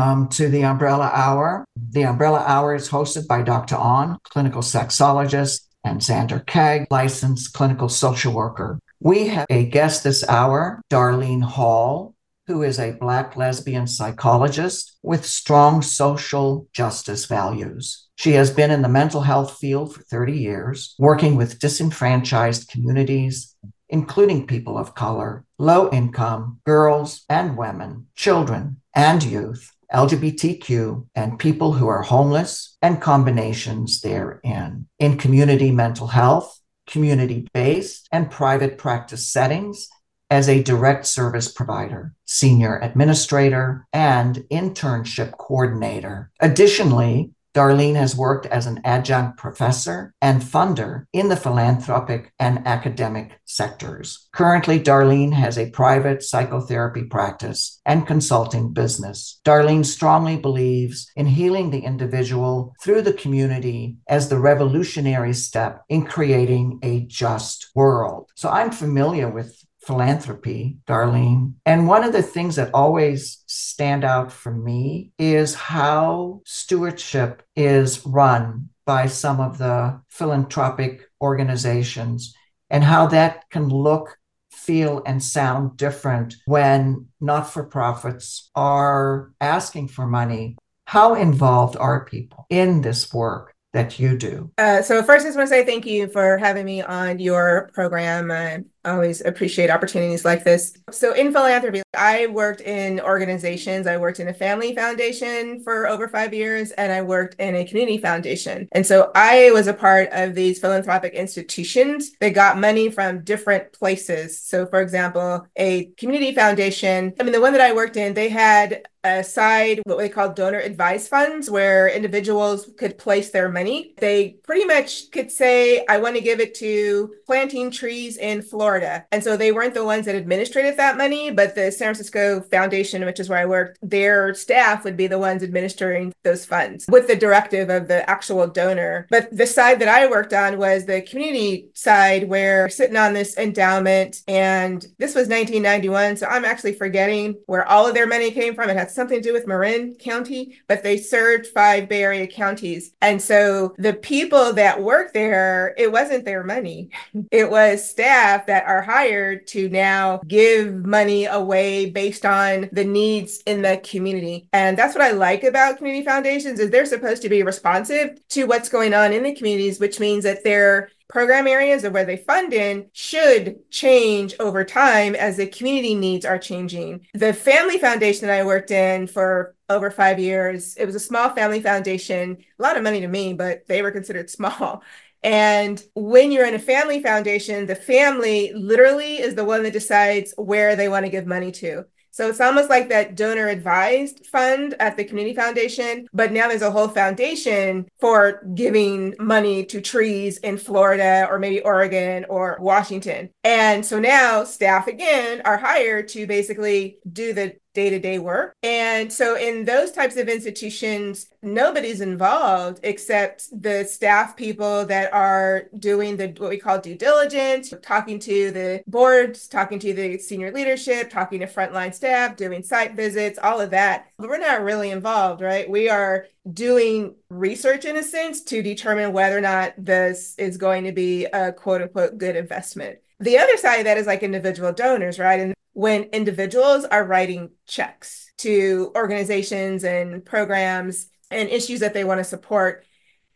Welcome to the Umbrella Hour. The Umbrella Hour is hosted by Dr. On, clinical sexologist, and Xander Keg, licensed clinical social worker. We have a guest this hour, Darlene Hall, who is a Black lesbian psychologist with strong social justice values. She has been in the mental health field for 30 years, working with disenfranchised communities, including people of color, low income, girls and women, children and youth, LGBTQ, and people who are homeless and combinations therein, in community mental health, community-based and private practice settings, as a direct service provider, senior administrator, and internship coordinator. Additionally, Darlene has worked as an adjunct professor and funder in the philanthropic and academic sectors. Currently, Darlene has a private psychotherapy practice and consulting business. Darlene strongly believes in healing the individual through the community as the revolutionary step in creating a just world. So I'm familiar with philanthropy, Darlene. And one of the things that always stand out for me is how stewardship is run by some of the philanthropic organizations and how that can look, feel, and sound different when not-for-profits are asking for money. How involved are people in this work that you do? So first, I just want to say thank you for having me on your program. I always appreciate opportunities like this. So in philanthropy, I worked in organizations. I worked in a family foundation for over 5 years, and I worked in a community foundation. And so I was a part of these philanthropic institutions that got money from different places. So for example, a community foundation, the one that I worked in, they had aside what they call donor advised funds where individuals could place their money. They pretty much could say, I want to give it to planting trees in Florida. And so they weren't the ones that administrated that money, but the San Francisco Foundation, which is where I worked, their staff would be the ones administering those funds with the directive of the actual donor. But the side that I worked on was the community side where we're sitting on this endowment, and this was 1991. So I'm actually forgetting where all of their money came from. It had something to do with Marin County, but they served 5 Bay Area counties. And so the people that work there, it wasn't their money. It was staff that are hired to now give money away based on the needs in the community. And that's what I like about community foundations is they're supposed to be responsive to what's going on in the communities, which means that they're program areas of where they fund in should change over time as the community needs are changing. The family foundation that I worked in for over 5 years, it was a small family foundation, a lot of money to me, but they were considered small. And when you're in a family foundation, the family literally is the one that decides where they want to give money to. So it's almost like that donor advised fund at the community foundation, but now there's a whole foundation for giving money to trees in Florida or maybe Oregon or Washington. And so now staff again are hired to basically do the day-to-day work. And so in those types of institutions, nobody's involved except the staff people that are doing the what we call due diligence, talking to the boards, talking to the senior leadership, talking to frontline staff, doing site visits, all of that. But we're not really involved, right? We are doing research in a sense to determine whether or not this is going to be a quote unquote good investment. The other side of that is like individual donors, right? And when individuals are writing checks to organizations and programs and issues that they want to support.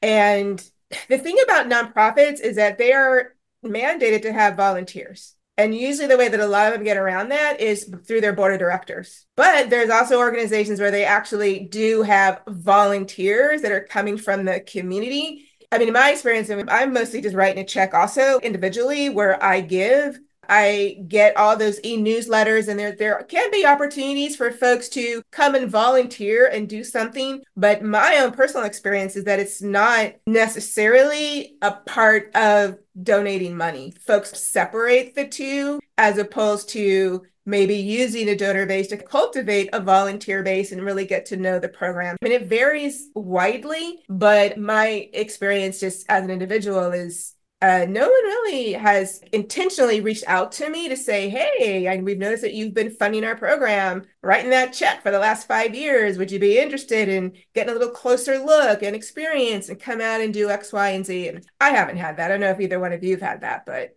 And the thing about nonprofits is that they are mandated to have volunteers. And usually the way that a lot of them get around that is through their board of directors. But there's also organizations where they actually do have volunteers that are coming from the community. In my experience, I'm mostly just writing a check also individually where I give. I get all those e-newsletters, and there can be opportunities for folks to come and volunteer and do something. But my own personal experience is that it's not necessarily a part of donating money. Folks separate the two as opposed to maybe using a donor base to cultivate a volunteer base and really get to know the program. It varies widely, but my experience just as an individual is No one really has intentionally reached out to me to say, hey, we've noticed that you've been funding our program, writing that check for the last 5 years. Would you be interested in getting a little closer look and experience and come out and do X, Y, and Z? And I haven't had that. I don't know if either one of you have had that, but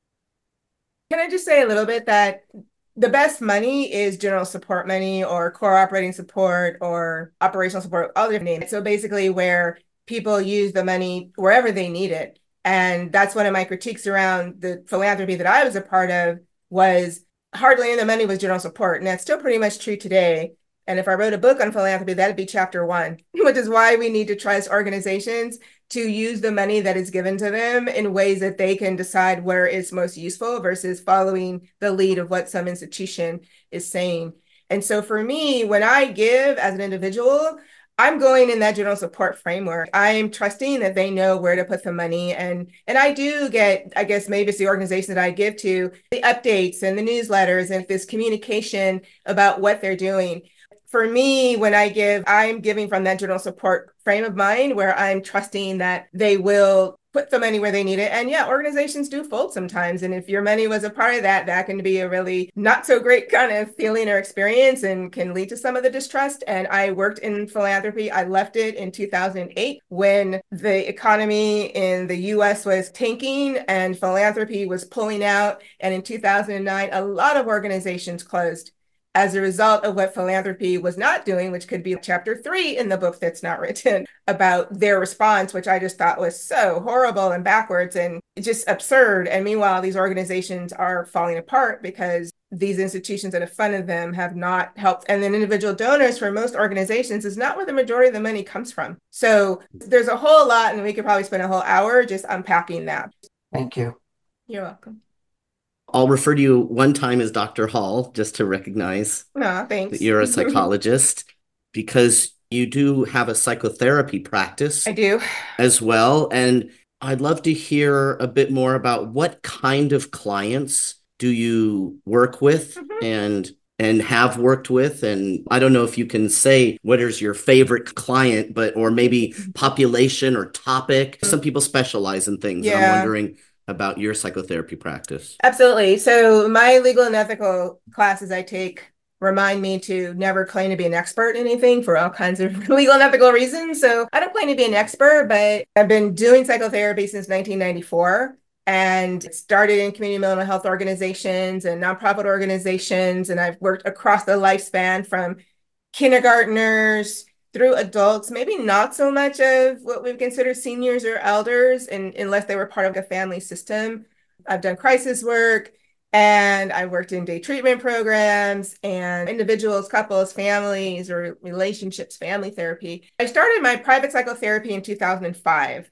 can I just say a little bit that the best money is general support money or core operating support or operational support, all different names. So basically where people use the money wherever they need it. And that's one of my critiques around the philanthropy that I was a part of was hardly any of the money was general support. And that's still pretty much true today. And if I wrote a book on philanthropy, that'd be chapter 1, which is why we need to trust organizations to use the money that is given to them in ways that they can decide where it's most useful versus following the lead of what some institution is saying. And so for me, when I give as an individual, I'm going in that general support framework. I'm trusting that they know where to put the money. And I do get, I guess maybe it's the organization that I give to, the updates and the newsletters and this communication about what they're doing. For me, when I give, I'm giving from that general support frame of mind where I'm trusting that they will put the money where they need it. And yeah, organizations do fold sometimes. And if your money was a part of that, that can be a really not so great kind of feeling or experience and can lead to some of the distrust. And I worked in philanthropy. I left it in 2008 when the economy in the US was tanking and philanthropy was pulling out. And in 2009, a lot of organizations closed as a result of what philanthropy was not doing, which could be chapter 3 in the book that's not written about their response, which I just thought was so horrible and backwards and just absurd. And meanwhile, these organizations are falling apart because these institutions that have funded them have not helped. And then individual donors for most organizations is not where the majority of the money comes from. So there's a whole lot, and we could probably spend a whole hour just unpacking that. Thank you. You're welcome. I'll refer to you one time as Dr. Hall, just to recognize thanks. that you're a psychologist, because you do have a psychotherapy practice. I do. As well. And I'd love to hear a bit more about what kind of clients do you work with and have worked with. And I don't know if you can say what is your favorite client, but or maybe population or topic. Some people specialize in things. Yeah. And I'm wondering about your psychotherapy practice. Absolutely. So my legal and ethical classes I take remind me to never claim to be an expert in anything for all kinds of legal and ethical reasons. So I don't claim to be an expert, but I've been doing psychotherapy since 1994 and started in community mental health organizations and nonprofit organizations. And I've worked across the lifespan from kindergartners through adults, maybe not so much of what we've considered seniors or elders, unless they were part of the family system. I've done crisis work, and I worked in day treatment programs and individuals, couples, families, or relationships, family therapy. I started my private psychotherapy in 2005,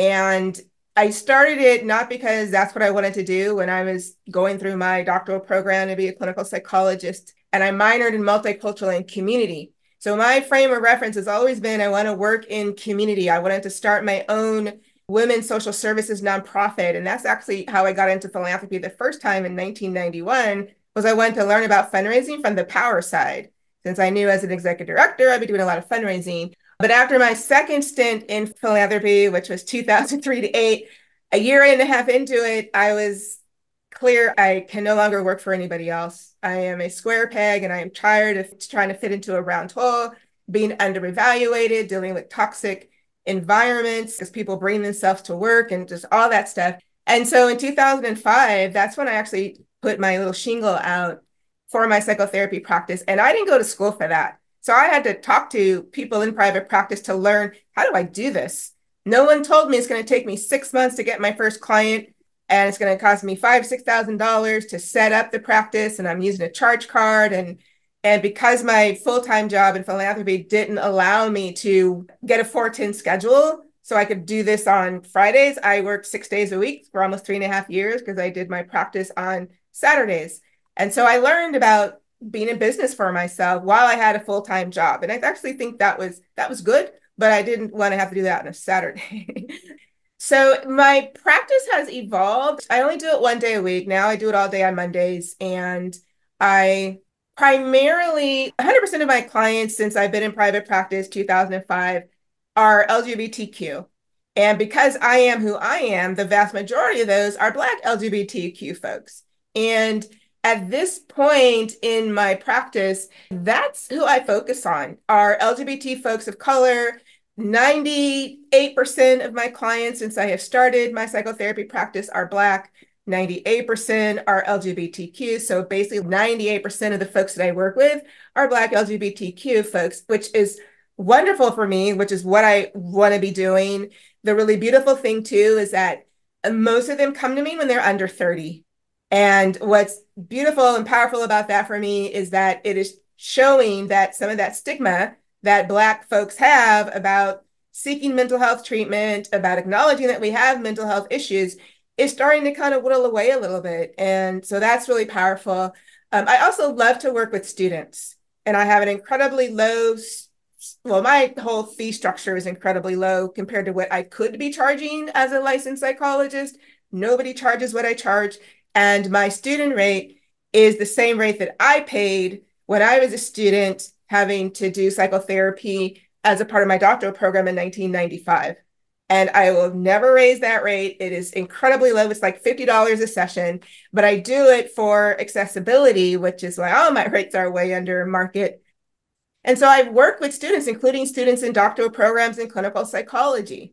and I started it not because that's what I wanted to do when I was going through my doctoral program to be a clinical psychologist, and I minored in multicultural and community. So my frame of reference has always been, I want to work in community. I wanted to start my own women's social services nonprofit. And that's actually how I got into philanthropy the first time in 1991, was I wanted to learn about fundraising from the power side. Since I knew as an executive director, I'd be doing a lot of fundraising. But after my second stint in philanthropy, which was 2003 to 8, a year and a half into it, I was clear I can no longer work for anybody else. I am a square peg and I am tired of trying to fit into a round hole, being under-evaluated, dealing with toxic environments because people bring themselves to work and just all that stuff. And so in 2005, that's when I actually put my little shingle out for my psychotherapy practice. And I didn't go to school for that. So I had to talk to people in private practice to learn, how do I do this? No one told me it's going to take me 6 months to get my first client. And it's going to cost me $5,000, $6,000 to set up the practice. And I'm using a charge card. And because my full-time job in philanthropy didn't allow me to get a 4-10 schedule, so I could do this on Fridays, I worked 6 days a week for almost 3.5 years because I did my practice on Saturdays. And so I learned about being in business for myself while I had a full-time job. And I actually think that was good, but I didn't want to have to do that on a Saturday. So my practice has evolved. I only do it 1 day a week. Now I do it all day on Mondays. And I primarily, 100% of my clients since I've been in private practice, 2005, are LGBTQ. And because I am who I am, the vast majority of those are Black LGBTQ folks. And at this point in my practice, that's who I focus on, are LGBT folks of color. 98% of my clients since I have started my psychotherapy practice are Black. 98% are LGBTQ. So basically 98% of the folks that I work with are Black LGBTQ folks, which is wonderful for me, which is what I want to be doing. The really beautiful thing too is that most of them come to me when they're under 30. And what's beautiful and powerful about that for me is that it is showing that some of that stigma that Black folks have about seeking mental health treatment, about acknowledging that we have mental health issues, is starting to kind of whittle away a little bit. And so that's really powerful. I also love to work with students, and I have an incredibly low, well, my whole fee structure is incredibly low compared to what I could be charging as a licensed psychologist. Nobody charges what I charge. And my student rate is the same rate that I paid when I was a student having to do psychotherapy as a part of my doctoral program in 1995. And I will never raise that rate. It is incredibly low. It's like $50 a session, but I do it for accessibility, which is why all my rates are way under market. And so I've worked with students, including students in doctoral programs in clinical psychology.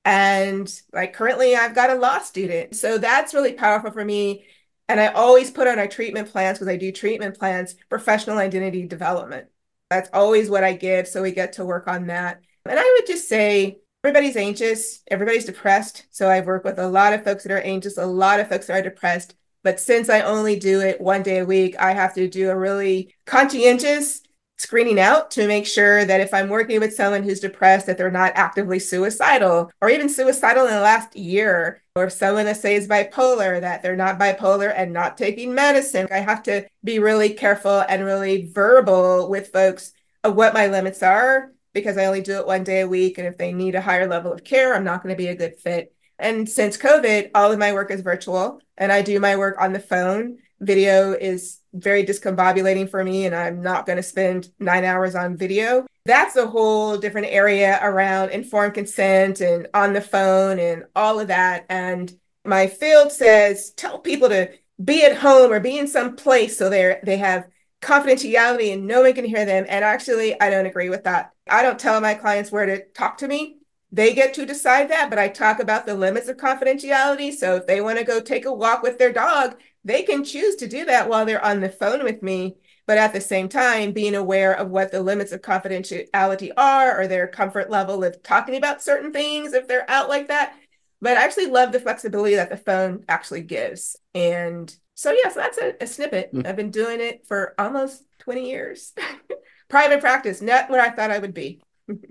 And like currently I've got a law student. So that's really powerful for me. And I always put on our treatment plans, because I do treatment plans, professional identity development. That's always what I give. So we get to work on that. And I would just say, everybody's anxious, everybody's depressed. So I work with a lot of folks that are anxious, a lot of folks that are depressed. But since I only do it one day a week, I have to do a really conscientious screening out to make sure that if I'm working with someone who's depressed, that they're not actively suicidal or even suicidal in the last year, or if someone that says bipolar, that they're not bipolar and not taking medicine. I have to be really careful and really verbal with folks of what my limits are, because I only do it one day a week. And if they need a higher level of care, I'm not going to be a good fit. And since COVID, all of my work is virtual, and I do my work on the phone. Video is very discombobulating for me, and I'm not going to spend 9 hours on video. That's a whole different area around informed consent and on the phone and all of that. And my field says, tell people to be at home or be in some place so they have confidentiality and no one can hear them. And actually, I don't agree with that. I don't tell my clients where to talk to me. They get to decide that, but I talk about the limits of confidentiality. So if they want to go take a walk with their dog, they can choose to do that while they're on the phone with me. But at the same time, being aware of what the limits of confidentiality are, or their comfort level of talking about certain things if they're out like that. But I actually love the flexibility that the phone actually gives. And so, yes, that's a snippet. I've been doing it for almost 20 years. Private practice, not where I thought I would be.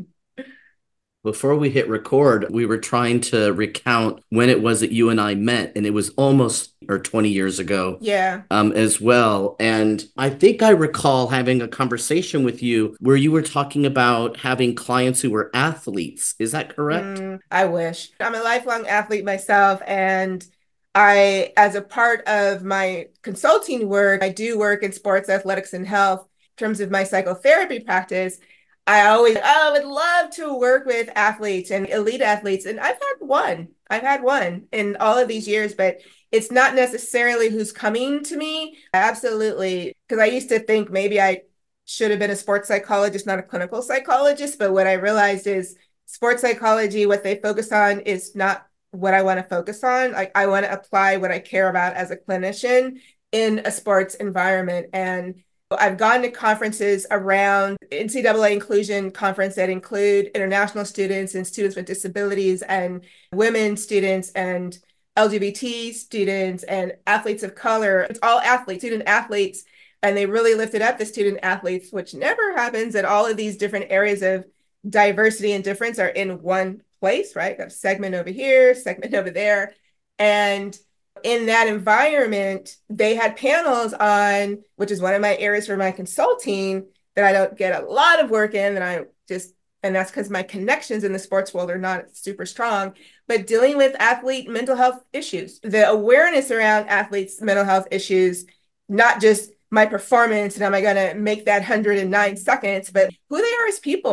Before we hit record, we were trying to recount when it was that you and I met, and it was almost 20 years ago. Yeah. As well. And I think I recall having a conversation with you where you were talking about having clients who were athletes. Is that correct? I wish. I'm a lifelong athlete myself, and I, as a part of my consulting work, I do work in sports, athletics, and health. In terms of my psychotherapy practice, I would love to work with athletes and elite athletes. And I've had one in all of these years, but it's not necessarily who's coming to me. Absolutely. Because I used to think maybe I should have been a sports psychologist, not a clinical psychologist. But what I realized is sports psychology, what they focus on is not what I want to focus on. Like, I want to apply what I care about as a clinician in a sports environment. And I've gone to conferences around NCAA inclusion conference that include international students and students with disabilities and women students and LGBT students and athletes of color. It's all athletes, student athletes. And they really lifted up the student athletes, which never happens, that all of these different areas of diversity and difference are in one place, right? Got a segment over here, segment over there. And in that environment, they had panels on, which is one of my areas for my consulting that I don't get a lot of work in, and that's because my connections in the sports world are not super strong, but dealing with athlete mental health issues, the awareness around athletes' mental health issues, not just my performance and am I going to make that 109 seconds, but who they are as people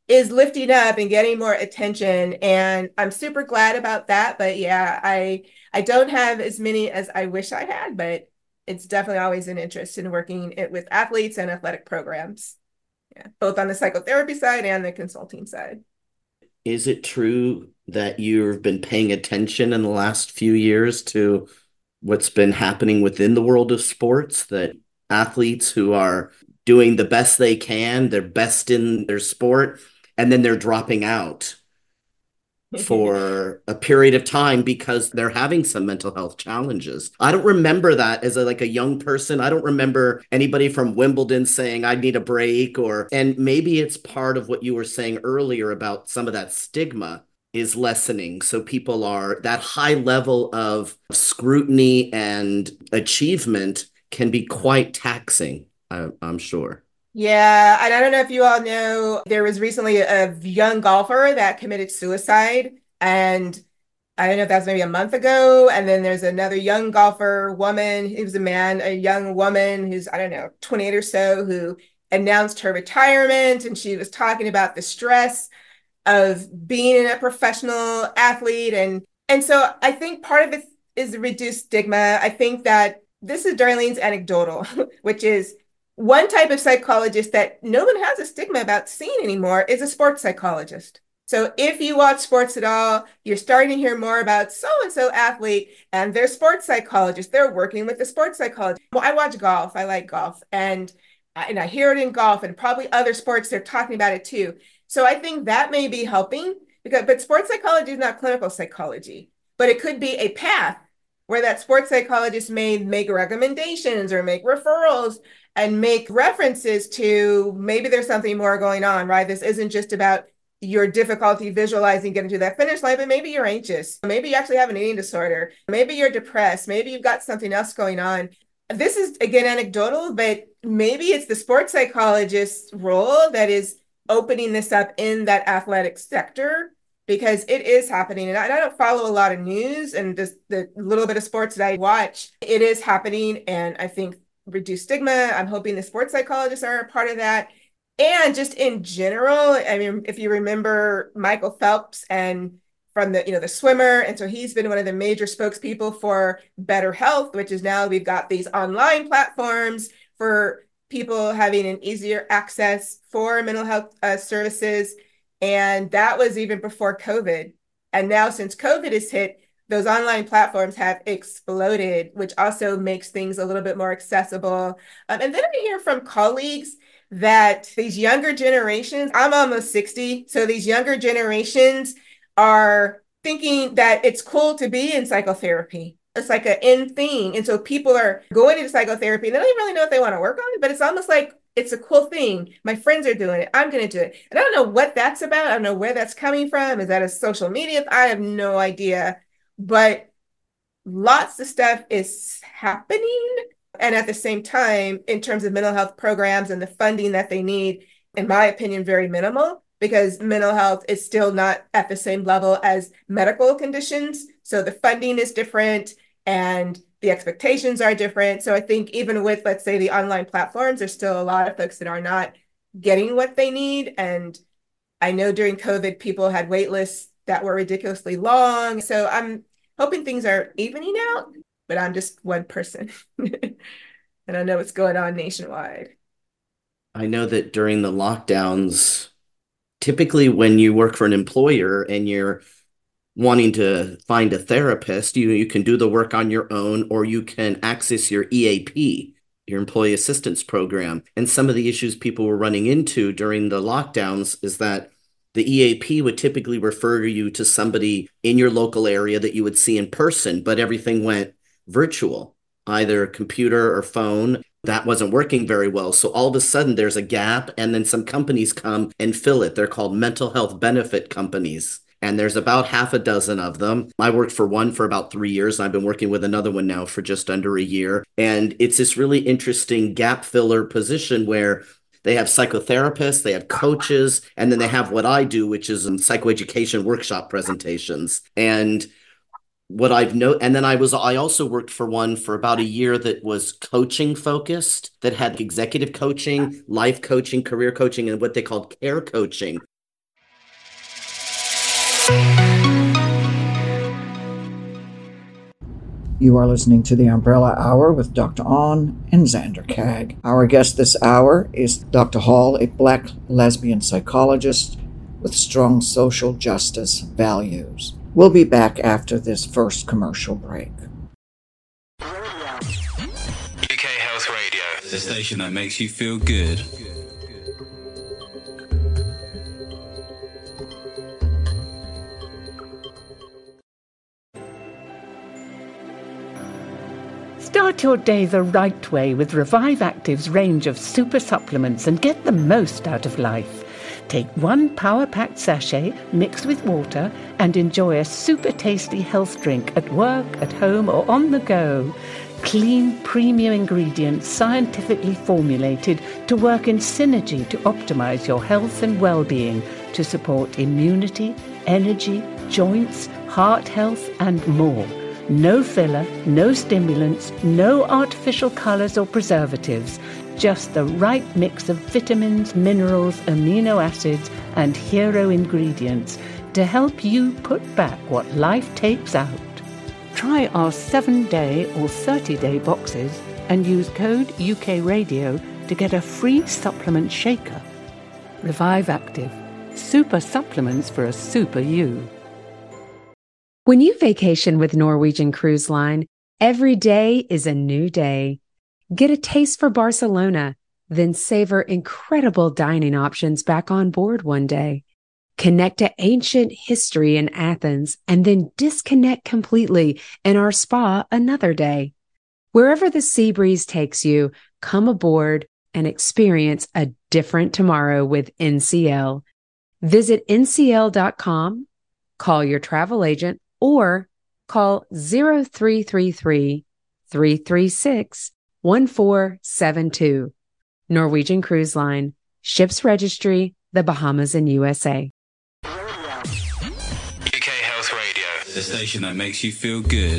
is lifting up and getting more attention. And I'm super glad about that. But yeah, I don't have as many as I wish I had, but it's definitely always an interest in working with athletes and athletic programs. Yeah, both on the psychotherapy side and the consulting side. Is it true that you've been paying attention in the last few years to what's been happening within the world of sports, that athletes who are doing the best they can, they're best in their sport, and then they're dropping out for a period of time because they're having some mental health challenges? I don't remember that as like a young person. I don't remember anybody from Wimbledon saying I need a break, and maybe it's part of what you were saying earlier about some of that stigma is lessening. So people are, that high level of scrutiny and achievement can be quite taxing, I'm sure. Yeah, and I don't know if you all know, there was recently a young golfer that committed suicide. And I don't know if that's maybe a month ago. And then there's another young golfer, woman, he was a man, a young woman who's, I don't know, 28 or so, who announced her retirement. And she was talking about the stress of being a professional athlete. And so I think part of it is reduced stigma. I think that this is Darlene's anecdotal, which is one type of psychologist that no one has a stigma about seeing anymore is a sports psychologist. So if you watch sports at all, you're starting to hear more about so-and-so athlete and their sports psychologist. They're working with the sports psychologist. Well, I watch golf. I like golf. And I hear it in golf and probably other sports, they're talking about it too. So I think that may be helping but sports psychology is not clinical psychology, but it could be a path where that sports psychologist may make recommendations or make referrals and make references to maybe there's something more going on, right? This isn't just about your difficulty visualizing getting to that finish line, but maybe you're anxious. Maybe you actually have an eating disorder. Maybe you're depressed. Maybe you've got something else going on. This is, again, anecdotal, but maybe it's the sports psychologist's role that is opening this up in that athletic sector, because it is happening. And I don't follow a lot of news, and just the little bit of sports that I watch, it is happening. And I think reduce stigma, I'm hoping the sports psychologists are a part of that. And just in general, I mean, if you remember Michael Phelps and from the swimmer, and so he's been one of the major spokespeople for Better Health, which is now we've got these online platforms for people having an easier access for mental health services. And that was even before COVID. And now since COVID has hit, those online platforms have exploded, which also makes things a little bit more accessible. And then I hear from colleagues that these younger generations, I'm almost 60, so these younger generations are thinking that it's cool to be in psychotherapy. It's like an in thing. And so people are going into psychotherapy and they don't even really know if they want to work on it, but it's almost like it's a cool thing. My friends are doing it. I'm going to do it. And I don't know what that's about. I don't know where that's coming from. Is that a social media? I have no idea. But lots of stuff is happening. And at the same time, in terms of mental health programs and the funding that they need, in my opinion, very minimal, because mental health is still not at the same level as medical conditions. So the funding is different and the expectations are different. So I think even with, let's say, the online platforms, there's still a lot of folks that are not getting what they need. And I know during COVID, people had wait lists that were ridiculously long. So I'm hoping things are evening out, but I'm just one person. And I know what's going on nationwide. I know that during the lockdowns, typically when you work for an employer and you're wanting to find a therapist, you can do the work on your own, or you can access your EAP, your employee assistance program. And some of the issues people were running into during the lockdowns is that the EAP would typically refer you to somebody in your local area that you would see in person, but everything went virtual, either computer or phone. That wasn't working very well. So all of a sudden there's a gap, and then some companies come and fill it. They're called mental health benefit companies. And there's about half a dozen of them. I worked for one for about 3 years. And I've been working with another one now for just under a year. And it's this really interesting gap filler position where they have psychotherapists, they have coaches, and then they have what I do, which is psychoeducation workshop presentations. And what I've known, and then I also worked for one for about a year that was coaching focused, that had executive coaching, life coaching, career coaching, and what they called care coaching. You are listening to the Umbrella Hour with Dr. On and Xander Kag. Our guest this hour is Dr. Hall, a Black lesbian psychologist with strong social justice values. We'll be back after this first commercial break. UK Health Radio, the station that makes you feel good. Start your day the right way with Revive Active's range of super supplements and get the most out of life. Take one power-packed sachet mixed with water and enjoy a super tasty health drink at work, at home, or on the go. Clean, premium ingredients scientifically formulated to work in synergy to optimize your health and well-being to support immunity, energy, joints, heart health, and more. No filler, no stimulants, no artificial colors or preservatives, just the right mix of vitamins, minerals, amino acids, and hero ingredients to help you put back what life takes out. Try our 7-day or 30-day boxes and use code UKRadio to get a free supplement shaker. Revive Active. Super supplements for a super you. When you vacation with Norwegian Cruise Line, every day is a new day. Get a taste for Barcelona, then savor incredible dining options back on board one day. Connect to ancient history in Athens and then disconnect completely in our spa another day. Wherever the sea breeze takes you, come aboard and experience a different tomorrow with NCL. Visit ncl.com, call your travel agent, or call 0333-336-1472. Norwegian Cruise Line. Ships registry, the Bahamas and USA. UK Health Radio, the station that makes you feel good.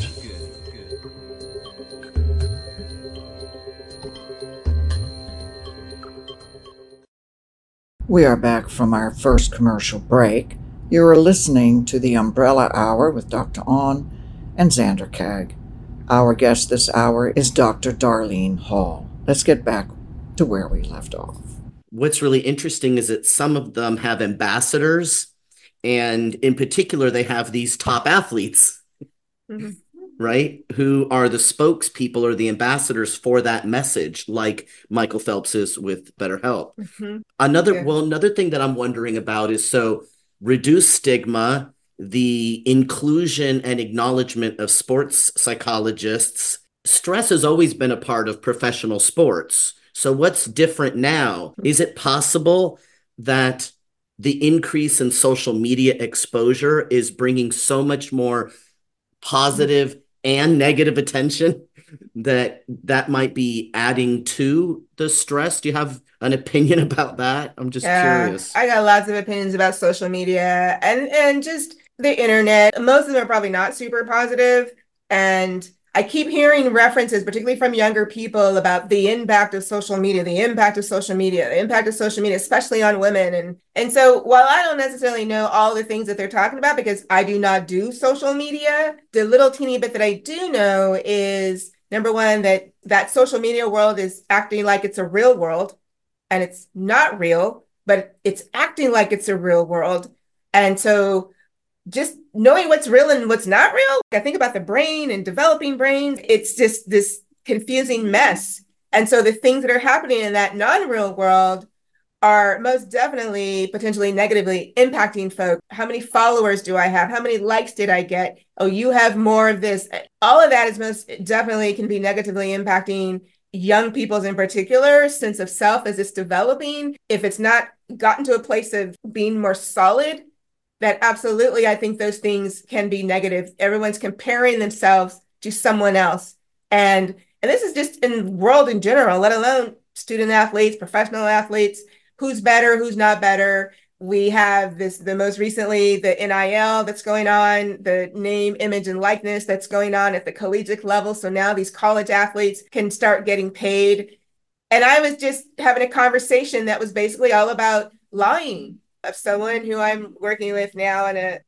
We are back from our first commercial break. You are listening to the Umbrella Hour with Dr. On and Xander Kag. Our guest this hour is Dr. Darlene Hall. Let's get back to where we left off. What's really interesting is that some of them have ambassadors, and in particular, they have these top athletes, right? Who are the spokespeople or the ambassadors for that message, like Michael Phelps is with BetterHelp. Another thing that I'm wondering about is, so reduce stigma, the inclusion and acknowledgement of sports psychologists. Stress has always been a part of professional sports. So what's different now? Is it possible that the increase in social media exposure is bringing so much more positive and negative attention that might be adding to the stress? Do you have an opinion about that? I'm just curious. I got lots of opinions about social media and just the internet. Most of them are probably not super positive. And I keep hearing references, particularly from younger people, about the impact of social media, especially on women. And so while I don't necessarily know all the things that they're talking about, because I do not do social media, the little teeny bit that I do know is, number one, that social media world is acting like it's a real world, and it's not real, but it's acting like it's a real world. And so just knowing what's real and what's not real, I think about the brain and developing brains, it's just this confusing mess. And so the things that are happening in that non-real world are most definitely potentially negatively impacting folks. How many followers do I have? How many likes did I get? Oh, you have more of this. All of that is most definitely can be negatively impacting young people's, in particular, sense of self as it's developing. If it's not gotten to a place of being more solid, that absolutely, I think those things can be negative. Everyone's comparing themselves to someone else. And this is just in the world in general, let alone student athletes, professional athletes, who's better, who's not better. We have the most recently, the NIL that's going on, the name, image, and likeness that's going on at the collegiate level. So now these college athletes can start getting paid. And I was just having a conversation that was basically all about lying, of someone who I'm working with now in a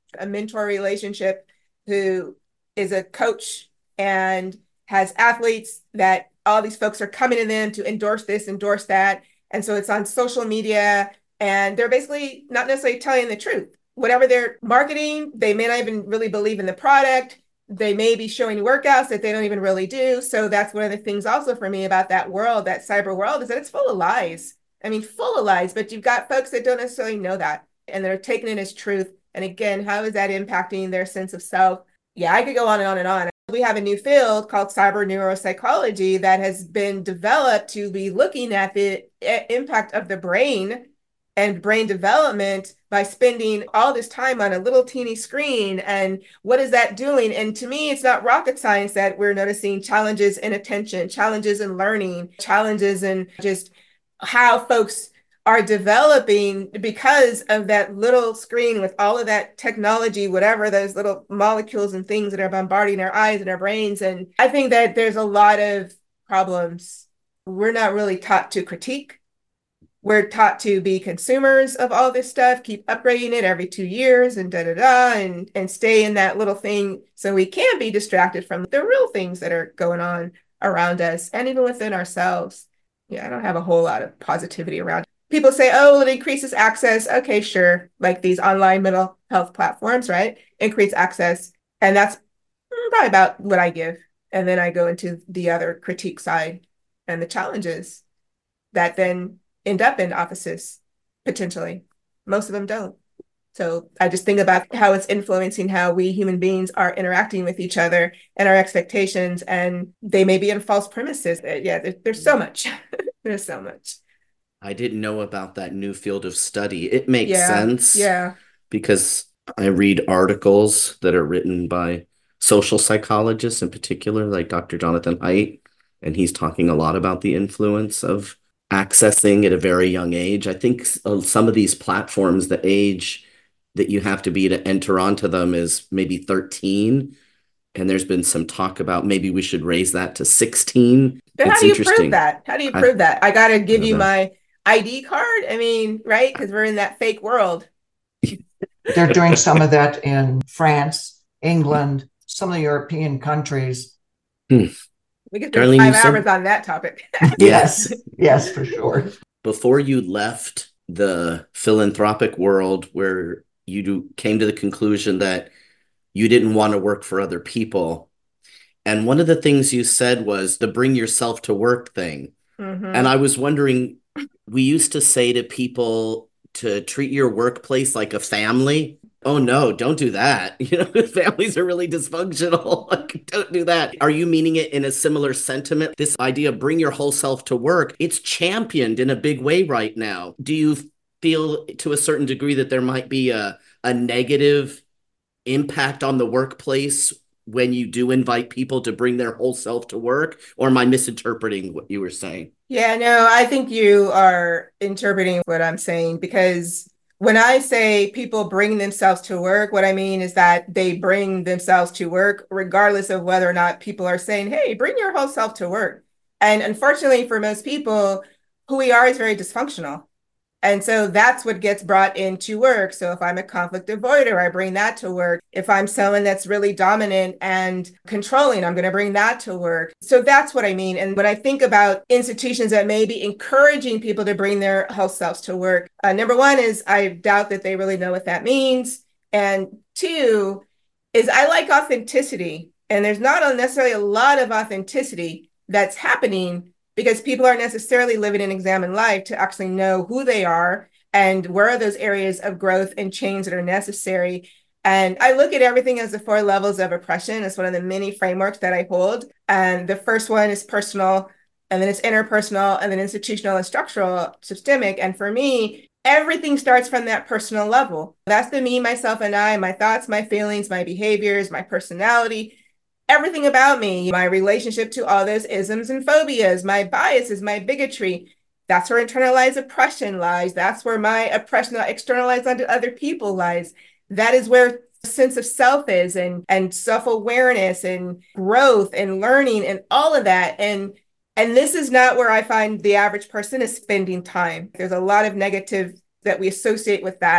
a mentor relationship who is a coach and has athletes that all these folks are coming to them to endorse this, endorse that. And so it's on social media and they're basically not necessarily telling the truth. Whatever they're marketing, they may not even really believe in the product. They may be showing workouts that they don't even really do. So that's one of the things also for me about that world, that cyber world, is that it's full of lies. I mean, full of lies, but you've got folks that don't necessarily know that and they're taking it as truth. And again, how is that impacting their sense of self? Yeah, I could go on and on and on. We have a new field called cyber neuropsychology that has been developed to be looking at the impact of the brain and brain development by spending all this time on a little teeny screen. And what is that doing? And to me, it's not rocket science that we're noticing challenges in attention, challenges in learning, challenges in just how folks are developing because of that little screen with all of that technology, whatever, those little molecules and things that are bombarding our eyes and our brains. And I think that there's a lot of problems. We're not really taught to critique. We're taught to be consumers of all this stuff, keep upgrading it every 2 years and and stay in that little thing so we can be distracted from the real things that are going on around us and even within ourselves. Yeah, I don't have a whole lot of positivity around it. People say, oh, it increases access. Okay, sure. Like these online mental health platforms, right? Increase access. And that's probably about what I give. And then I go into the other critique side and the challenges that then end up in offices, potentially. Most of them don't. So I just think about how it's influencing how we human beings are interacting with each other and our expectations. And they may be in false premises. Yeah, there's so much. There's so much. I didn't know about that new field of study. It makes Yeah, sense yeah. because I read articles that are written by social psychologists in particular, like Dr. Jonathan Haidt, and he's talking a lot about the influence of accessing at a very young age. I think some of these platforms, the age that you have to be to enter onto them is maybe 13. And there's been some talk about maybe we should raise that to 16. But how It's do you prove interesting. that? How do you prove that? I got to give don't you know. my ID card? I mean, right? Because we're in that fake world. They're doing some of that in France, England, some of the European countries. We could spend Darlene, you 5 hours said, on that topic. Yes, yes, for sure. before you left the philanthropic world where came to the conclusion that you didn't want to work for other people. And one of the things you said was the bring yourself to work thing. And I was wondering, we used to say to people to treat your workplace like a family. Oh no, don't do that. You know, families are really dysfunctional. Like, don't do that. Are you meaning it in a similar sentiment? This idea of bring your whole self to work, it's championed in a big way right now. Do you feel to a certain degree that there might be a negative impact on the workplace when you do invite people to bring their whole self to work? Or am I misinterpreting what you were saying? Yeah, no, I think you are interpreting what I'm saying, because when I say people bring themselves to work, what I mean is that they bring themselves to work regardless of whether or not people are saying, hey, bring your whole self to work. And unfortunately, for most people, who we are is very dysfunctional. And so that's what gets brought into work. So if I'm a conflict avoider, I bring that to work. If I'm someone that's really dominant and controlling, I'm going to bring that to work. So that's what I mean. And when I think about institutions that may be encouraging people to bring their whole selves to work, number one is I doubt that they really know what that means. And two is I like authenticity. And there's not necessarily a lot of authenticity that's happening because people aren't necessarily living an examined life to actually know who they are and where are those areas of growth and change that are necessary. And I look at everything as the 4 levels of oppression. It's one of the many frameworks that I hold. And the first one is personal, and then it's interpersonal, and then institutional and structural, systemic. And for me, everything starts from that personal level. That's the me, myself, and I, my thoughts, my feelings, my behaviors, my personality, everything about me, my relationship to all those isms and phobias, my biases, my bigotry. That's where internalized oppression lies. That's where my oppression externalized onto other people lies. That is where sense of self is, and self-awareness and growth and learning and all of that. And this is not where I find the average person is spending time. There's a lot of negative that we associate with that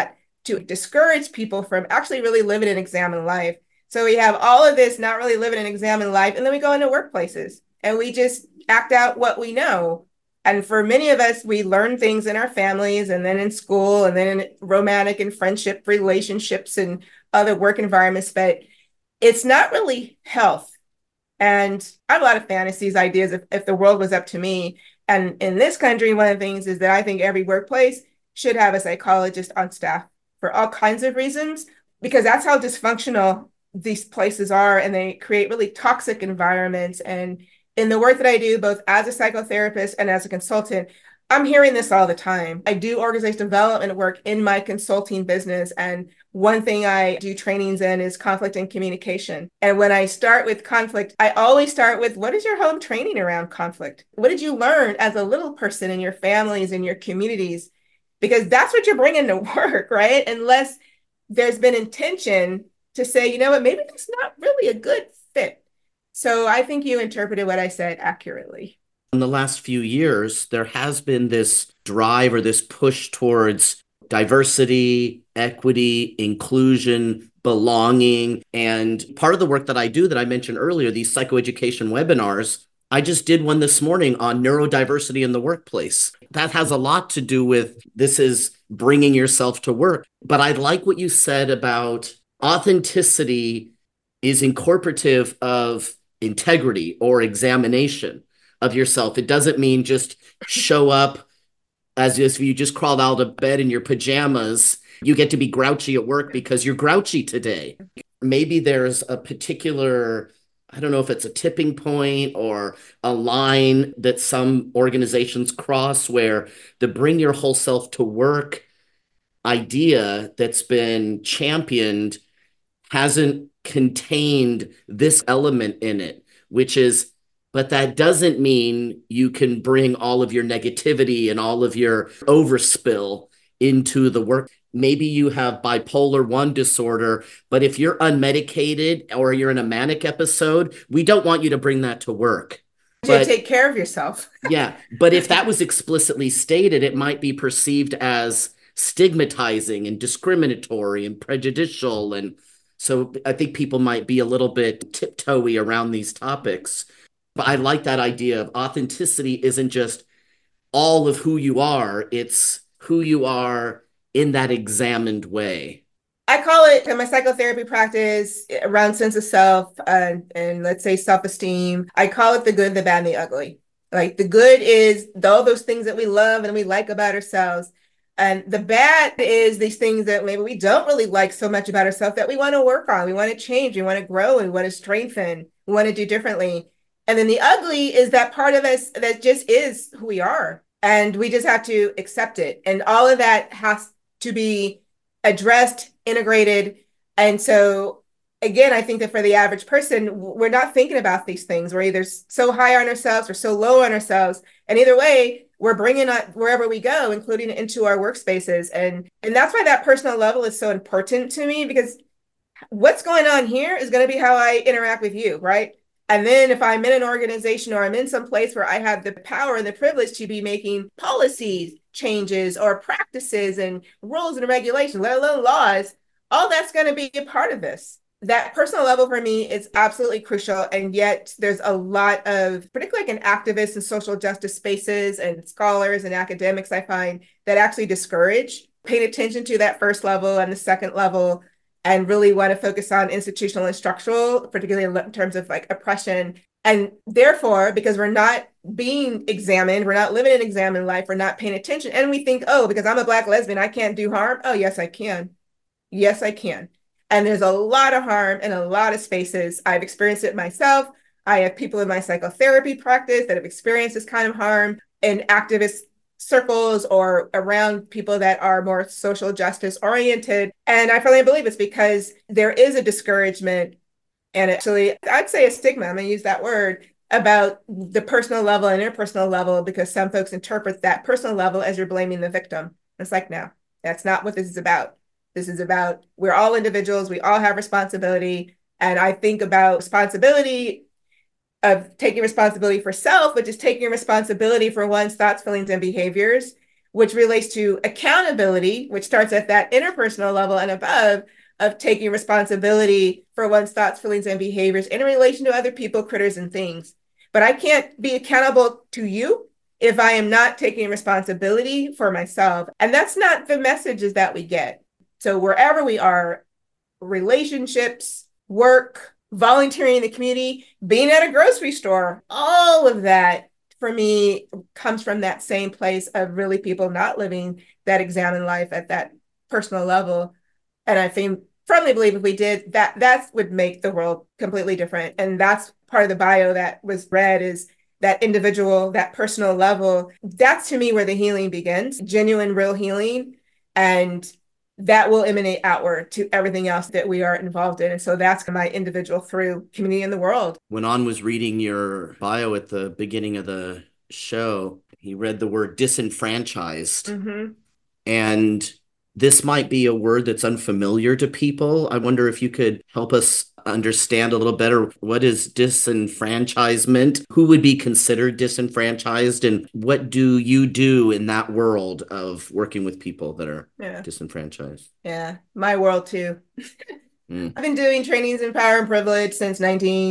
to discourage people from actually really living an examined life. So we have all of this not really living an examined life, and then we go into workplaces and we just act out what we know. And for many of us, we learn things in our families and then in school and then in romantic and friendship relationships and other work environments, but it's not really health. And I have a lot of fantasies, ideas if the world was up to me. And in this country, one of the things is that I think every workplace should have a psychologist on staff for all kinds of reasons, because that's how dysfunctional these places are. And they create really toxic environments. And in the work that I do, both as a psychotherapist and as a consultant, I'm hearing this all the time. I do organizational development work in my consulting business. And one thing I do trainings in is conflict and communication. And when I start with conflict, I always start with, what is your home training around conflict? What did you learn as a little person in your families, in your communities? Because that's what you're bringing to work, right? Unless there's been intention to say, you know what, maybe that's not really a good fit. So I think you interpreted what I said accurately. In the last few years, there has been this drive or this push towards diversity, equity, inclusion, belonging. And part of the work that I do that I mentioned earlier, these psychoeducation webinars, I just did one this morning on neurodiversity in the workplace. That has a lot to do with this is bringing yourself to work. But I like what you said about authenticity is incorporative of integrity or examination of yourself. It doesn't mean just show up as if you just crawled out of bed in your pajamas. You get to be grouchy at work because you're grouchy today. Maybe there's a particular, I don't know if it's a tipping point or a line that some organizations cross where the bring your whole self to work idea that's been championed hasn't contained this element in it, which is, but that doesn't mean you can bring all of your negativity and all of your overspill into the work. Maybe you have bipolar 1 disorder, but if you're unmedicated or you're in a manic episode, we don't want you to bring that to work. But take care of yourself. Yeah, but if that was explicitly stated, it might be perceived as stigmatizing and discriminatory and prejudicial. And so I think people might be a little bit tiptoey around these topics. But I like that idea of authenticity isn't just all of who you are, it's who you are in that examined way. I call it in my psychotherapy practice around sense of self and let's say self-esteem. I call it the good, the bad, and the ugly. Like the good is all those things that we love and we like about ourselves. And the bad is these things that maybe we don't really like so much about ourselves that we want to work on. We want to change. We want to grow. We want to strengthen. We want to do differently. And then the ugly is that part of us that just is who we are. And we just have to accept it. And all of that has to be addressed, integrated. And so, again, I think that for the average person, we're not thinking about these things. We're either so high on ourselves or so low on ourselves. And either way, we're bringing it wherever we go, including into our workspaces. And that's why that personal level is so important to me, because what's going on here is going to be how I interact with you, right? And then if I'm in an organization or I'm in some place where I have the power and the privilege to be making policies changes or practices and rules and regulations, let alone laws, all that's going to be a part of this. That personal level for me is absolutely crucial. And yet there's a lot of, particularly like in activists and social justice spaces and scholars and academics, I find that actually discourage paying attention to that first level and the second level, and really want to focus on institutional and structural, particularly in terms of like oppression. And therefore, because we're not being examined, we're not living an examined life, we're not paying attention. And we think, oh, because I'm a Black lesbian, I can't do harm. Oh, yes, I can. Yes, I can. And there's a lot of harm in a lot of spaces. I've experienced it myself. I have people in my psychotherapy practice that have experienced this kind of harm in activist circles or around people that are more social justice oriented. And I firmly believe it's because there is a discouragement and actually, I'd say a stigma, I'm going to use that word, about the personal level and interpersonal level, because some folks interpret that personal level as you're blaming the victim. It's like, no, that's not what this is about. This is about, we're all individuals, we all have responsibility. And I think about responsibility of taking responsibility for self, but just taking responsibility for one's thoughts, feelings, and behaviors. which relates to accountability, which starts at that interpersonal level and above, of taking responsibility for one's thoughts, feelings, and behaviors in relation to other people, critters, and things. But I can't be accountable to you if I am not taking responsibility for myself. And that's not the messages that we get. So wherever we are, relationships, work, volunteering in the community, being at a grocery store, all of that for me comes from that same place of really people not living that examined life at that personal level. And I firmly believe if we did that, that would make the world completely different. And that's part of the bio that was read, is that individual, that personal level. That's to me where the healing begins, genuine, real healing. And that will emanate outward to everything else that we are involved in. And so that's my individual through community in the world. When On was reading your bio at the beginning of the show, he read the word disenfranchised. Mm-hmm. And this might be a word that's unfamiliar to people. I wonder if you could help us understand a little better, what is disenfranchisement? Who would be considered disenfranchised? And what do you do in that world of working with people that are disenfranchised? Yeah, my world too. I've been doing trainings in power and privilege since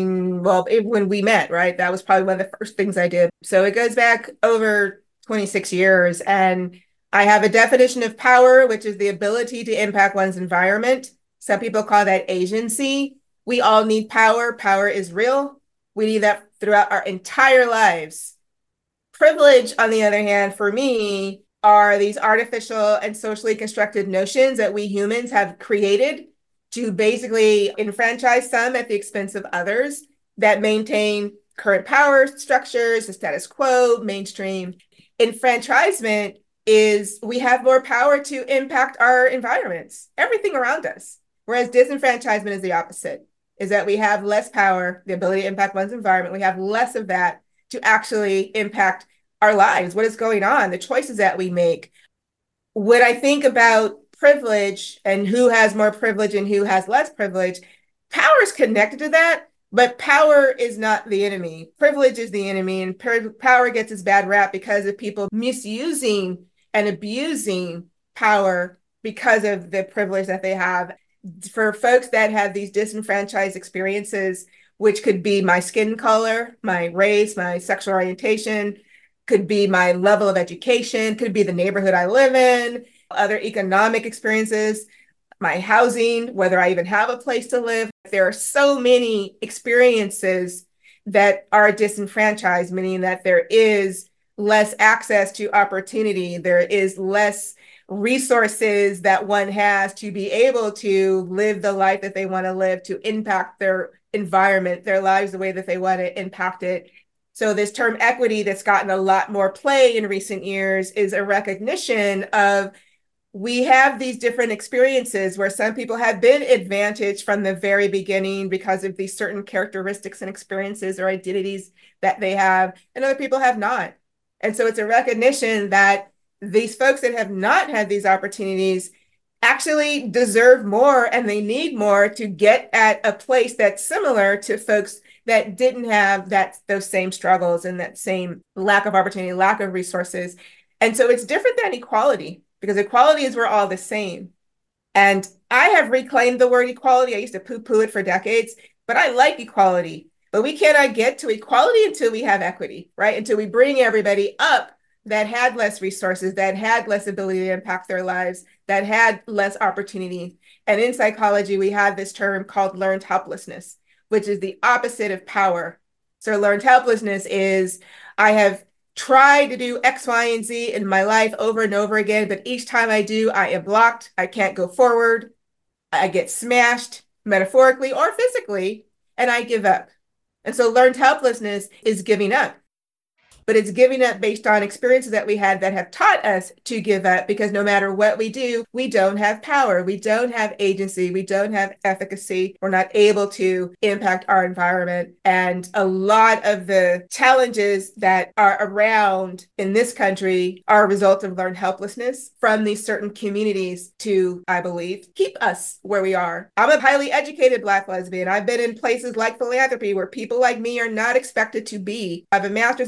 when we met, right? That was probably one of the first things I did. So it goes back over 26 years. And I have a definition of power, which is the ability to impact one's environment. Some people call that agency. We all need power. Power is real. We need that throughout our entire lives. Privilege, on the other hand, for me, are these artificial and socially constructed notions that we humans have created to basically enfranchise some at the expense of others that maintain current power structures, the status quo, mainstream. Enfranchisement is we have more power to impact our environments, everything around us. Whereas disenfranchisement is the opposite, is that we have less power, the ability to impact one's environment. We have less of that to actually impact our lives, what is going on, the choices that we make. When I think about privilege and who has more privilege and who has less privilege, power is connected to that, but power is not the enemy. Privilege is the enemy, and power gets its bad rap because of people misusing and abusing power because of the privilege that they have. For folks that have these disenfranchised experiences, which could be my skin color, my race, my sexual orientation, could be my level of education, could be the neighborhood I live in, other economic experiences, my housing, whether I even have a place to live. There are so many experiences that are disenfranchised, meaning that there is less access to opportunity. There is less resources that one has to be able to live the life that they want to live, to impact their environment, their lives the way that they want to impact it. So this term equity that's gotten a lot more play in recent years is a recognition of we have these different experiences where some people have been advantaged from the very beginning because of these certain characteristics and experiences or identities that they have, and other people have not. And so it's a recognition that these folks that have not had these opportunities actually deserve more, and they need more to get at a place that's similar to folks that didn't have those same struggles and that same lack of opportunity, lack of resources. And so it's different than equality, because equality is we're all the same. And I have reclaimed the word equality. I used to poo-poo it for decades, but I like equality. But we cannot get to equality until we have equity, right? Until we bring everybody up that had less resources, that had less ability to impact their lives, that had less opportunity. And in psychology, we have this term called learned helplessness, which is the opposite of power. So learned helplessness is, I have tried to do X, Y, and Z in my life over and over again, but each time I do, I am blocked. I can't go forward. I get smashed metaphorically or physically, and I give up. And so learned helplessness is giving up. But it's giving up based on experiences that we had that have taught us to give up, because no matter what we do, we don't have power. We don't have agency. We don't have efficacy. We're not able to impact our environment. And a lot of the challenges that are around in this country are a result of learned helplessness from these certain communities to, I believe, keep us where we are. I'm a highly educated Black lesbian. I've been in places like philanthropy where people like me are not expected to be. I have a master's in psychology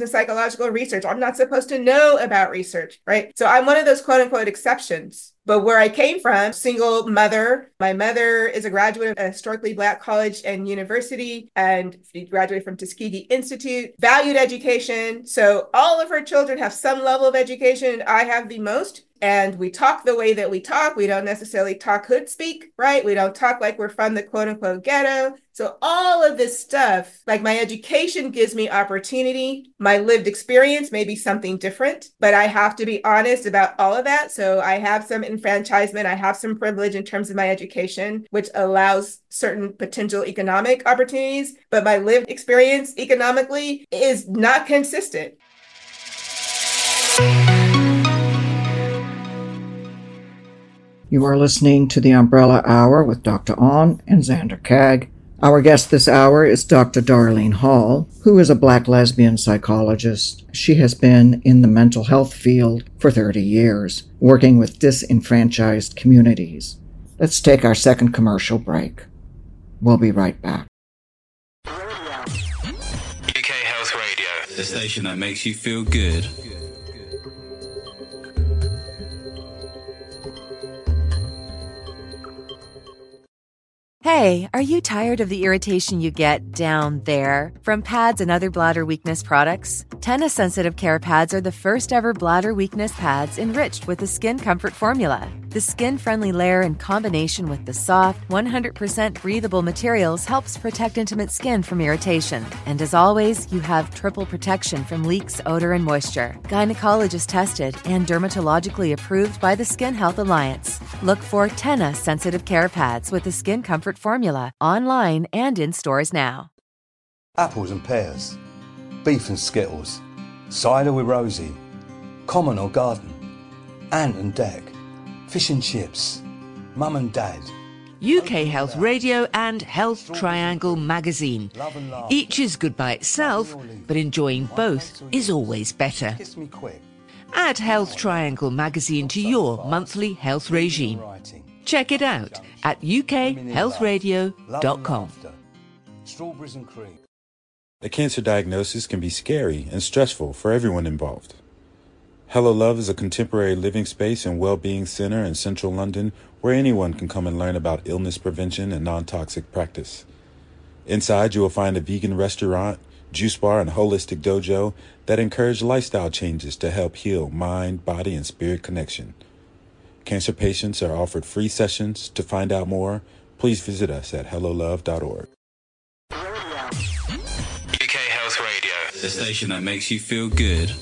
psychological research. I'm not supposed to know about research, right? So I'm one of those quote unquote exceptions. But where I came from, single mother, my mother is a graduate of a historically Black college and university, and she graduated from Tuskegee Institute, valued education. So all of her children have some level of education. I have the most. And we talk the way that we talk. We don't necessarily talk hood speak, right? We don't talk like we're from the quote unquote ghetto. So all of this stuff, like my education gives me opportunity. My lived experience may be something different, but I have to be honest about all of that. So I have some enfranchisement. I have some privilege in terms of my education, which allows certain potential economic opportunities. But my lived experience economically is not consistent. You are listening to the Umbrella Hour with Dr. On and Xander Kag. Our guest this hour is Dr. Darlene Hall, who is a Black lesbian psychologist. She has been in the mental health field for 30 years, working with disenfranchised communities. Let's take our second commercial break. We'll be right back. UK Health Radio, the station that makes you feel good. Hey, are you tired of the irritation you get down there from pads and other bladder weakness products? TENA Sensitive Care Pads are the first ever bladder weakness pads enriched with the Skin Comfort formula. The skin-friendly layer in combination with the soft, 100% breathable materials helps protect intimate skin from irritation. And as always, you have triple protection from leaks, odor, and moisture. Gynecologist tested and dermatologically approved by the Skin Health Alliance. Look for TENA Sensitive Care Pads with the Skin Comfort formula online and in stores now. Apples and pears, beef and skittles, cider with Rosie, common or garden, ant and deck, fish and chips, mum and dad. UK Health Radio and Health Triangle magazine. Each is good by itself, but enjoying both is always better. Kiss me quick. Add Health Triangle magazine to your monthly health regime. Check it out at ukhealthradio.com. Strawberries and cream. A cancer diagnosis can be scary and stressful for everyone involved. Hello Love is a contemporary living space and well-being center in central London where anyone can come and learn about illness prevention and non-toxic practice. Inside, you will find a vegan restaurant, juice bar, and holistic dojo that encourage lifestyle changes to help heal mind, body, and spirit connection. Cancer patients are offered free sessions. To find out more, please visit us at hellolove.org. UK Health Radio, the station that makes you feel good.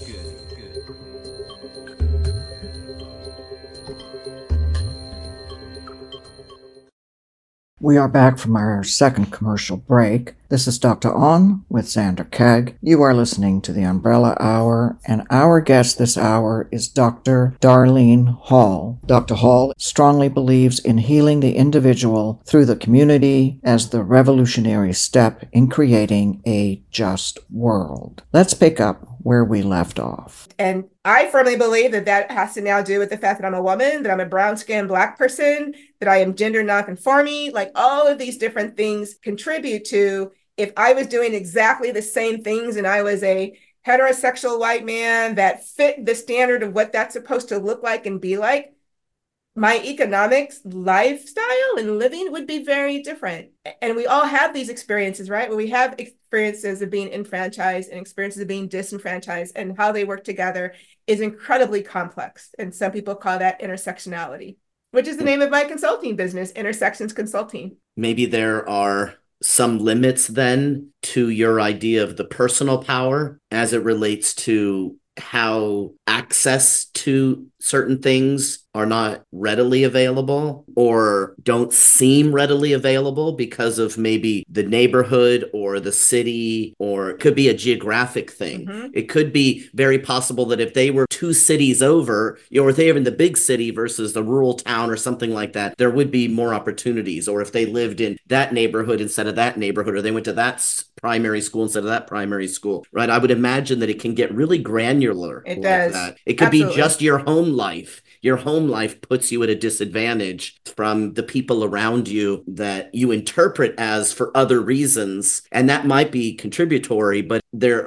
We are back from our second commercial break. This is Dr. On with Xander Keg. You are listening to the Umbrella Hour, and our guest this hour is Dr. Darlene Hall. Dr. Hall strongly believes in healing the individual through the community as the revolutionary step in creating a just world. Let's pick up where we left off. And I firmly believe that that has to now do with the fact that I'm a woman, that I'm a brown-skinned Black person, that I am gender nonconforming. Like all of these different things contribute to, if I was doing exactly the same things and I was a heterosexual white man that fit the standard of what that's supposed to look like and be like, my economics, lifestyle, and living would be very different. And we all have these experiences, right? Where we have experiences of being enfranchised and experiences of being disenfranchised, and how they work together is incredibly complex. And some people call that intersectionality, which is the name of my consulting business, Intersections Consulting. Maybe there are some limits then to your idea of the personal power as it relates to how access to certain things are not readily available or don't seem readily available because of maybe the neighborhood or the city, or it could be a geographic thing. Mm-hmm. It could be very possible that if they were 2 cities over, or if they were in the big city versus the rural town or something like that, there would be more opportunities. Or if they lived in that neighborhood instead of that neighborhood, or they went to that primary school instead of that primary school, right? I would imagine that it can get really granular. It does. That. It could Absolutely. Be just your home home life. Your home life puts you at a disadvantage from the people around you that you interpret as for other reasons. And that might be contributory, but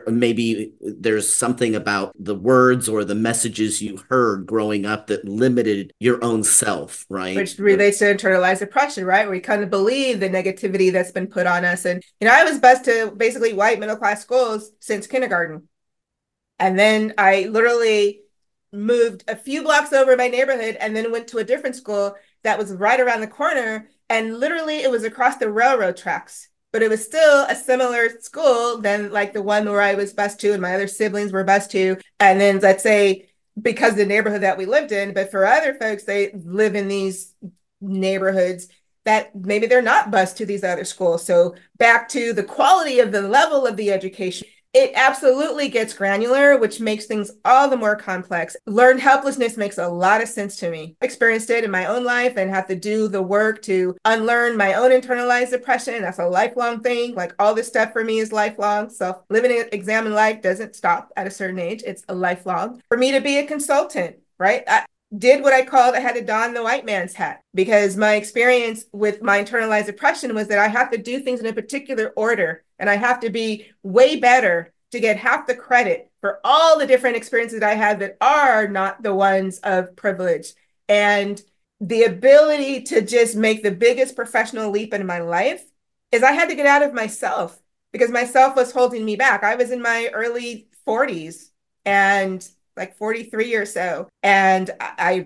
there's something about the words or the messages you heard growing up that limited your own self, right? Which relates to internalized depression, right? We kind of believe the negativity that's been put on us. And, I was bused to basically white middle-class schools since kindergarten. And then I literally moved a few blocks over my neighborhood and then went to a different school that was right around the corner. And literally it was across the railroad tracks, but it was still a similar school than like the one where I was bused to and my other siblings were bused to. And then let's say, because of the neighborhood that we lived in, but for other folks, they live in these neighborhoods that maybe they're not bused to these other schools. So back to the quality of the level of the education, it absolutely gets granular, which makes things all the more complex. Learned helplessness makes a lot of sense to me. Experienced it in my own life and have to do the work to unlearn my own internalized depression. That's a lifelong thing. Like all this stuff for me is lifelong. So living an examined life doesn't stop at a certain age. It's a lifelong. For me to be a consultant, right? I did what I called, I had to don the white man's hat, because my experience with my internalized depression was that I have to do things in a particular order, and I have to be way better to get half the credit for all the different experiences I had that are not the ones of privilege. And the ability to just make the biggest professional leap in my life is I had to get out of myself, because myself was holding me back. I was in my early 40s and like 43 or so. And I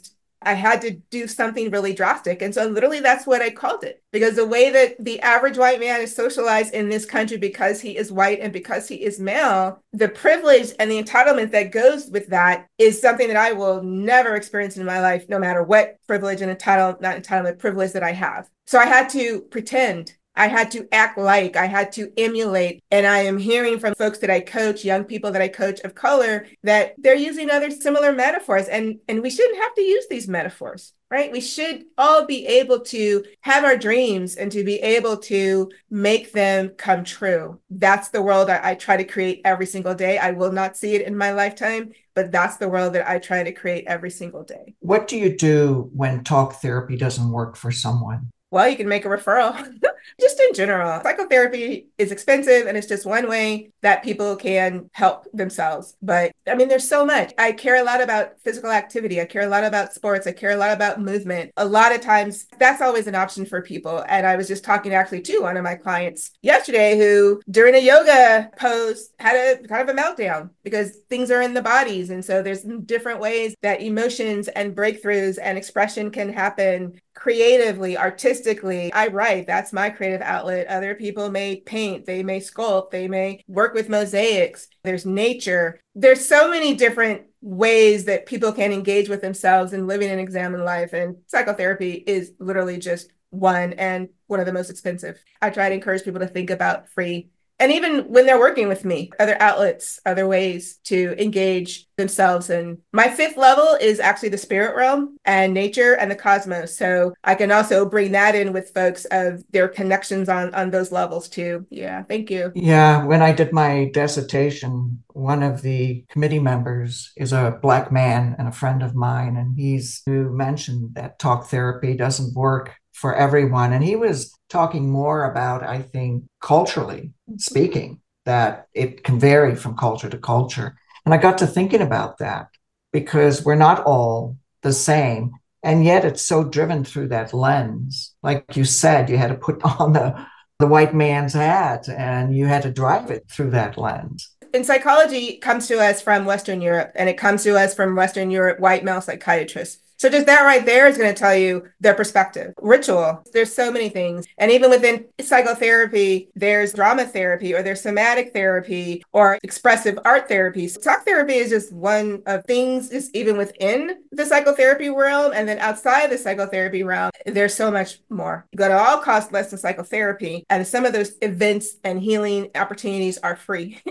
had to do something really drastic. And so literally that's what I called it, because the way that the average white man is socialized in this country, because he is white and because he is male, the privilege and the entitlement that goes with that is something that I will never experience in my life, no matter what privilege and privilege that I have. So I had to pretend. I had to act like, I had to emulate. And I am hearing from folks that I coach, young people that I coach of color, that they're using other similar metaphors. And we shouldn't have to use these metaphors, right? We should all be able to have our dreams and to be able to make them come true. That's the world I try to create every single day. I will not see it in my lifetime, but that's the world that I try to create every single day. What do you do when talk therapy doesn't work for someone? Well, you can make a referral. Just in general, psychotherapy is expensive, and it's just one way that people can help themselves. But I mean, there's so much. I care a lot about physical activity. I care a lot about sports. I care a lot about movement. A lot of times that's always an option for people. And I was just talking actually to one of my clients yesterday who during a yoga pose had a kind of a meltdown because things are in the bodies. And so there's different ways that emotions and breakthroughs and expression can happen creatively, artistically. I write, that's my creative outlet. Other people may paint, they may sculpt, they may work with mosaics. There's nature. There's so many different ways that people can engage with themselves in living an examined life. And psychotherapy is literally just one, and one of the most expensive. I try to encourage people to think about free. And even when they're working with me, other outlets, other ways to engage themselves. And my fifth level is actually the spirit realm and nature and the cosmos. So I can also bring that in with folks of their connections on those levels too. Yeah, thank you. Yeah, when I did my dissertation, one of the committee members is a Black man and a friend of mine. And who mentioned that talk therapy doesn't work for everyone. And he was talking more about, I think, culturally speaking, that it can vary from culture to culture. And I got to thinking about that, because we're not all the same. And yet it's so driven through that lens. Like you said, you had to put on the white man's hat and you had to drive it through that lens. And psychology comes to us from Western Europe, and it comes to us from Western Europe white male psychiatrists. So just that right there is going to tell you their perspective. Ritual, there's so many things. And even within psychotherapy, there's drama therapy, or there's somatic therapy, or expressive art therapy. So talk therapy is just one of things, just even within the psychotherapy realm. And then outside the psychotherapy realm, there's so much more. You go to all cost less than psychotherapy. And some of those events and healing opportunities are free.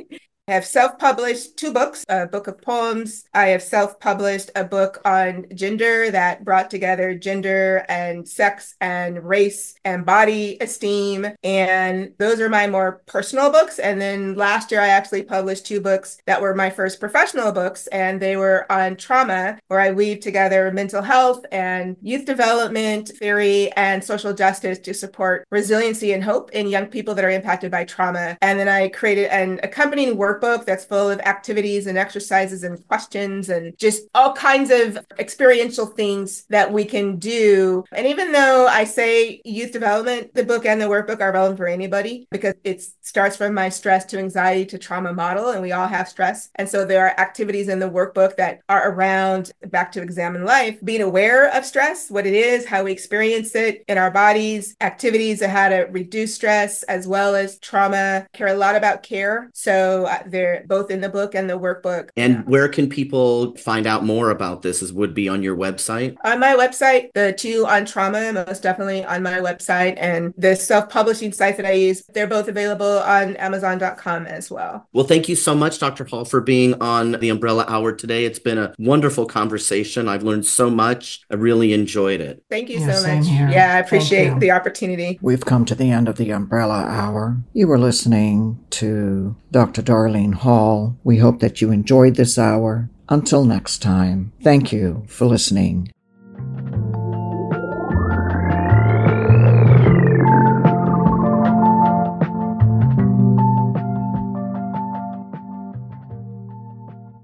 I have self-published 2 books, a book of poems. I have self-published a book on gender that brought together gender and sex and race and body esteem. And those are my more personal books. And then last year, I actually published 2 books that were my first professional books, and they were on trauma, where I weave together mental health and youth development theory and social justice to support resiliency and hope in young people that are impacted by trauma. And then I created an accompanying workbook that's full of activities and exercises and questions and just all kinds of experiential things that we can do. And even though I say youth development, the book and the workbook are relevant for anybody, because it starts from my stress to anxiety to trauma model, and we all have stress. And so there are activities in the workbook that are around, back to examine life, being aware of stress, what it is, how we experience it in our bodies, activities of how to reduce stress, as well as trauma. Care a lot about care. So they're both in the book and the workbook. And where can people find out more about this? Would be on your website? On my website, the 2 on trauma, most definitely on my website, and the self-publishing site that I use, they're both available on Amazon.com as well. Well, thank you so much, Dr. Hall, for being on the Umbrella Hour today. It's been a wonderful conversation. I've learned so much. I really enjoyed it. Thank you Yeah, so same much. here. Yeah, I appreciate Thank you. the opportunity. We've come to the end of the Umbrella Hour. You were listening to Dr. Darlene Hall. We hope that you enjoyed this hour. Until next time, thank you for listening.